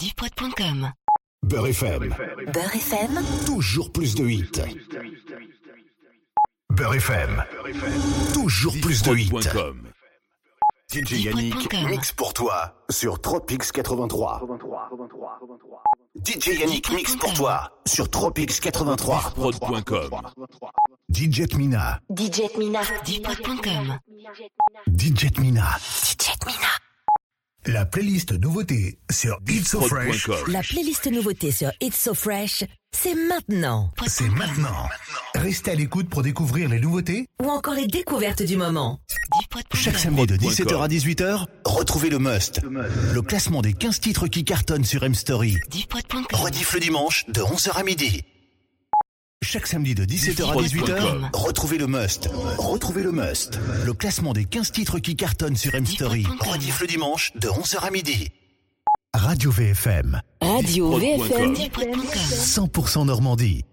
Dipod.com. Beurre FM. Beurre FM. Toujours plus de hits. Beurre FM. Toujours plus de hits. DJ Yannick mixe pour toi sur Tropix 83. DJ Yannick mixe pour toi sur Tropix 83. Prod.com. DJ Mina. DJ Mina. Dipod.com. DJ Mina. DJ Mina. La playlist nouveauté sur It's So Fresh. La playlist nouveauté sur It's So Fresh, c'est maintenant. C'est maintenant. Restez à l'écoute pour découvrir les nouveautés Ou encore les découvertes du moment. Chaque samedi de 17h à 18h, retrouvez le Must. Le classement des 15 titres qui cartonnent sur M-Story. Rediff le dimanche de 11h à midi. Chaque samedi de 17h à 18h, retrouvez le Must. Retrouvez le Must. Le classement des 15 titres qui cartonnent sur M-Story. Rediff le dimanche de 11h à midi. Radio VFM. Radio VFM. 100% Normandie.